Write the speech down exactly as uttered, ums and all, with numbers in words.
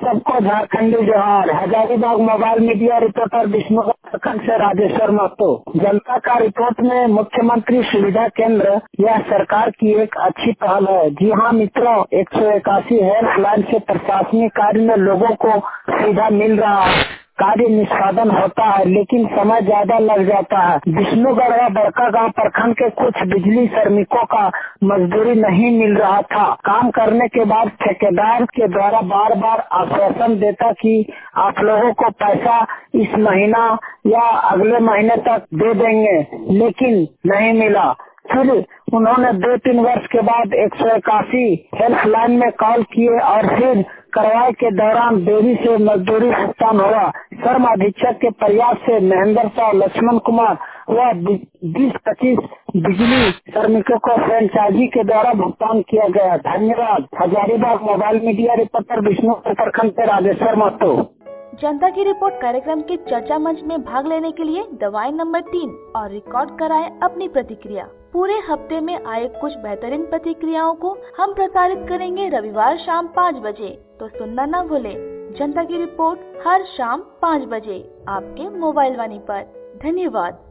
सबको झारखंडी जोहार। Hazaribagh mobile media reporter Vishnugarh प्रखंड से राजेश्वर महतो। जनता का रिपोर्ट में मुख्यमंत्री सुविधा केंद्र यह सरकार की एक अच्छी पहल है। जी हाँ मित्रों, एक सौ इक्यासी हेल्पलाइन से प्रशासनिक कार्य में लोगों को सुविधा मिल रहा है, कार्य निष्पादन होता है, लेकिन समय ज्यादा लग जाता है। विष्णुगढ़ व बड़कागांव प्रखंड के कुछ बिजली श्रमिकों का मजदूरी नहीं मिल रहा था। काम करने के बाद ठेकेदार के द्वारा बार बार आश्वासन देता कि आप लोगों को पैसा इस महीना या अगले महीने तक दे देंगे, लेकिन नहीं मिला। फिर उन्होंने दो तीन वर्ष के बाद एक सौ इक्यासी हेल्पलाइन में कॉल किए और फिर कार्रवाई के दौरान देरी से मजदूरी भुगतान हुआ। श्रम अधीक्षक के प्रयास से महेंद्र साह, लक्ष्मण कुमार व बीस पच्चीस बिजली श्रमिकों को फ्रेंचाइजी के द्वारा भुगतान किया गया। धन्यवाद। Hazaribagh mobile media reporter Vishnu प्रखंड से राजेश्वर महतो। जनता की रिपोर्ट कार्यक्रम के चर्चा मंच में भाग लेने के लिए दबाएं नंबर तीन और रिकॉर्ड कराएं अपनी प्रतिक्रिया। पूरे हफ्ते में आए कुछ बेहतरीन प्रतिक्रियाओं को हम प्रसारित करेंगे रविवार शाम पाँच बजे, तो सुनना न भूले। जनता की रिपोर्ट हर शाम पाँच बजे आपके मोबाइल वाणी पर। धन्यवाद।